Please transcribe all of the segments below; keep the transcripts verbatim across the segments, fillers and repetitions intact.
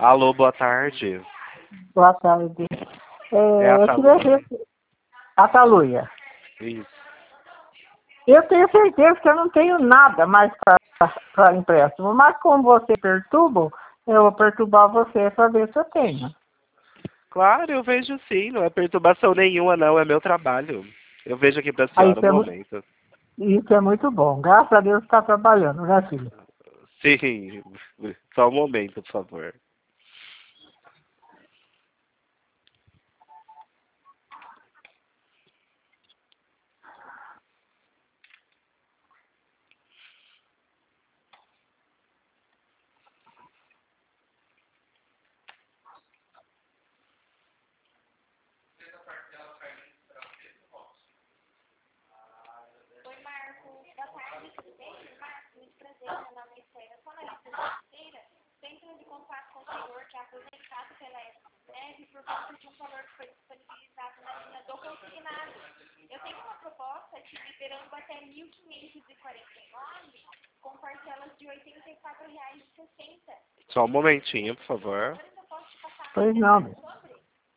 Alô, boa tarde. Boa tarde. É a É, eu queria Taluia. ver se- a Taluia. Isso. Eu tenho certeza que eu não tenho nada mais para empréstimo, mas como você perturba, eu vou perturbar você para ver se eu tenho. Claro, eu vejo sim, não é perturbação nenhuma, não, é meu trabalho. Eu vejo aqui pra Aí senhora isso um é, mu- momento. isso é muito bom. Graças a Deus está trabalhando, né, filho? Sim, só um momento, por favor. Oi, Marco. Boa tarde, tudo bem? Marco, muito prazer, meu nome é Estela. Sou analista financeira. Estou entrando em contato com o senhor que é aposentado pela S B F por conta de um valor que foi disponibilizado na linha do consignado. Eu tenho uma proposta te liberando até mil quinhentos e quarenta e nove com parcelas de oitenta e quatro reais e sessenta centavos. Só um momentinho, por favor. Agora eu posso te passar Pois mais não, detalhes meu. sobre?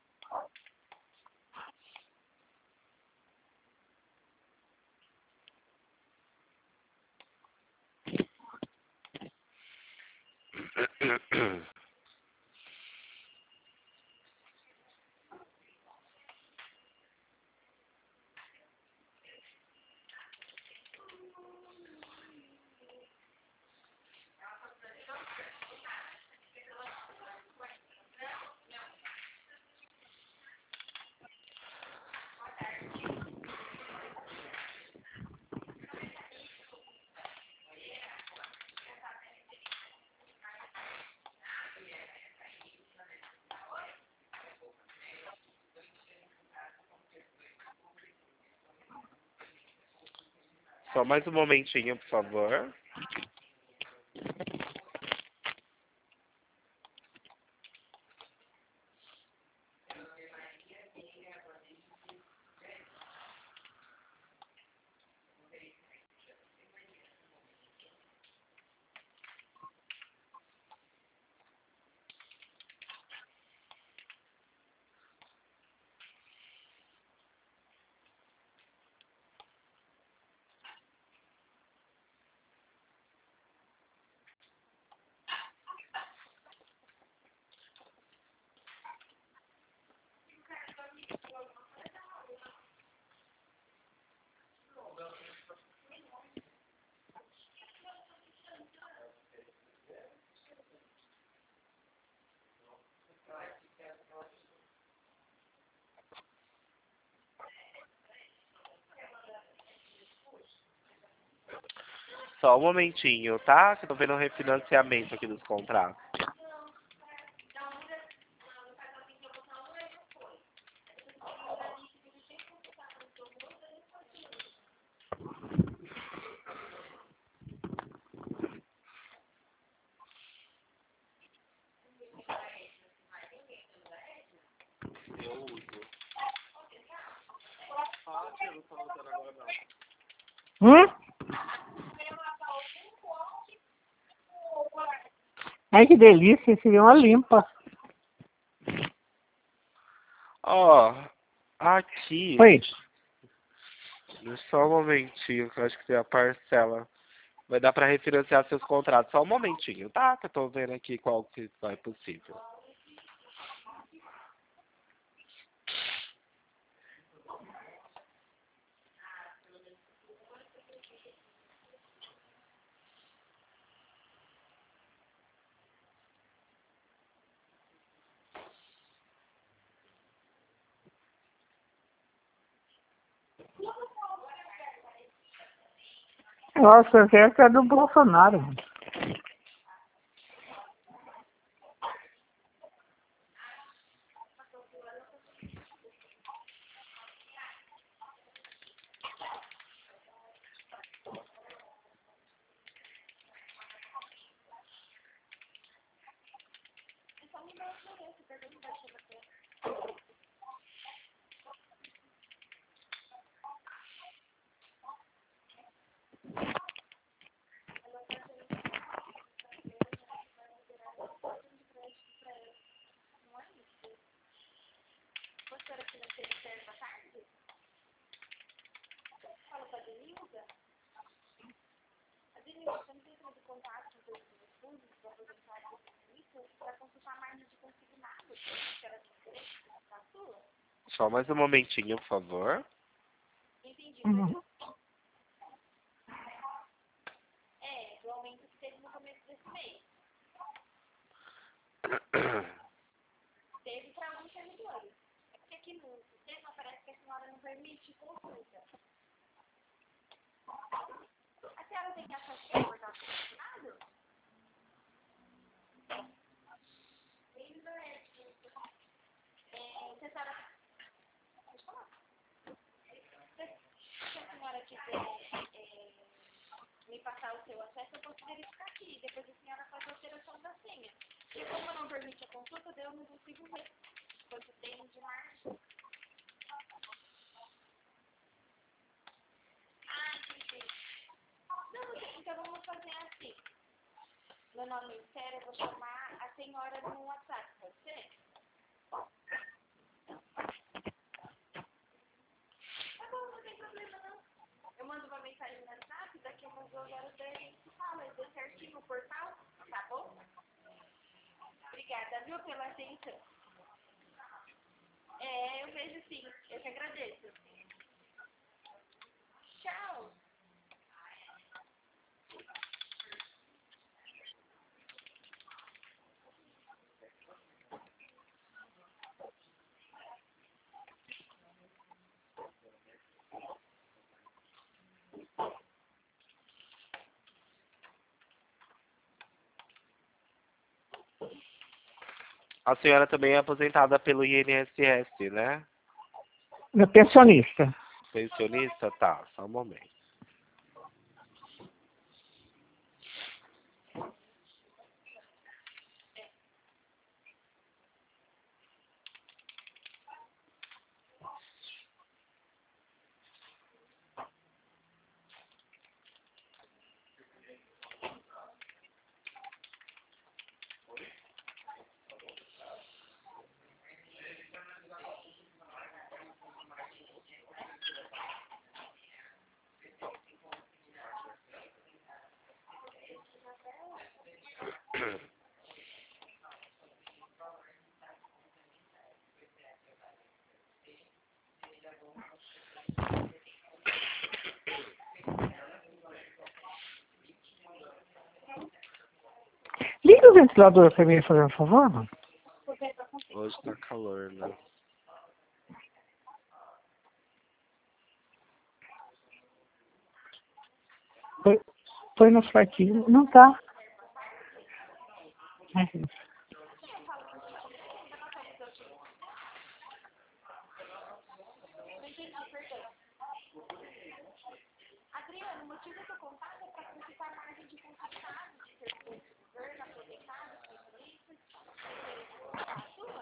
Só mais um momentinho, por favor. Só um momentinho, tá? Que eu tô vendo o refinanciamento aqui dos contratos. Eu uso. Ah, eu não tô usando agora, não. Hum? Ai, que delícia, seria uma limpa. Ó, aqui. Oi. Só um momentinho, que eu acho que tem a parcela. Vai dar pra refinanciar seus contratos. Só um momentinho, tá? Que eu tô vendo aqui qual que é possível. Nossa, eu quero que é do Bolsonaro. Mano. contato com os fundos, os aposentados para consultar a margem de consignado, se ela tem interesse na sua. Só mais um momentinho, por favor. Entendi. Uhum. É, do aumento que teve no começo desse mês. Teve para alguns servidores. É porque aqui no sistema parece que a senhora não permite consulta. A senhora tem acesso ao portal consignado? É, se a senhora... Pode falar. Se a senhora quiser é, me passar o seu acesso, eu posso verificar aqui. Depois a senhora faz a alteração da senha. Porque como não permite a consulta, eu não consigo ver quanto tem de margem. Ah, entendi. Não, então vamos fazer assim. Meu nome é Esther, eu vou chamar a senhora no WhatsApp, pode ser? Tá bom, não tem problema não. Eu mando uma mensagem no WhatsApp, daqui a umas duas horas daí a gente se fala, eu dou certinho o portal, tá bom? Obrigada, viu, pela atenção. É, eu vejo sim, eu que agradeço. Tchau. A senhora também é aposentada pelo I N S S, né? É pensionista. Pensionista? Tá, só um momento. Liga o ventilador para mim, fazer um favor, mano. Hoje tá calor, né? Põe, põe no flatinho. Não tá. É. Adriano, o motivo do contato é para consultar a margem de consignado de servidores do governo, aposentados, pensionistas, a sua?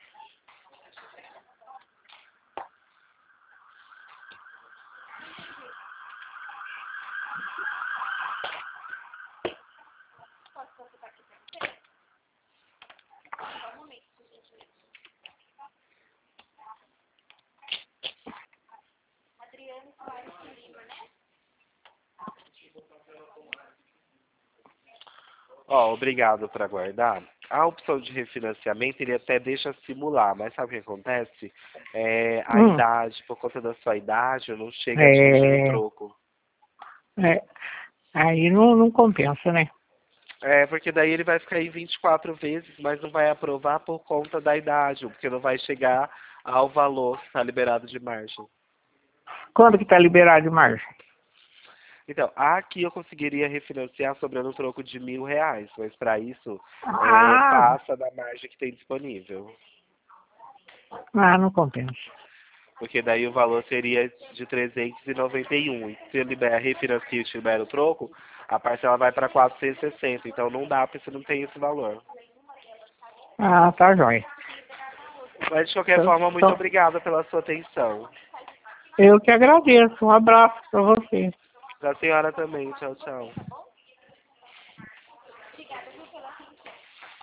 Posso consultar aqui para você? Só um momento, por gentileza. Adriano Soares de Lima, né? Ó, obrigado por aguardar. A opção de refinanciamento, ele até deixa simular, mas sabe o que acontece? É, a Hum. idade, por conta da sua idade, não chega a atingir o É, troco. é, aí não, não compensa, né? É, porque daí ele vai ficar em vinte e quatro vezes, mas não vai aprovar por conta da idade, porque não vai chegar ao valor que está liberado de margem. Quando que tá liberado de margem? Então, aqui eu conseguiria refinanciar sobrando um troco de mil reais, mas para isso é, Ah, passa da margem que tem disponível. ah, não compensa. Porque daí o valor seria de trezentos e noventa e um. E se eu libera, refinancia e libera o troco, a parcela vai para quatrocentos e sessenta. Então não dá, porque você não tem esse valor. Ah, tá jóia. Mas de qualquer Então, forma, muito então, obrigado pela sua atenção. eu que agradeço. Um abraço para você. Para a senhora também. Tchau, tchau. Obrigada, viu, pela atenção.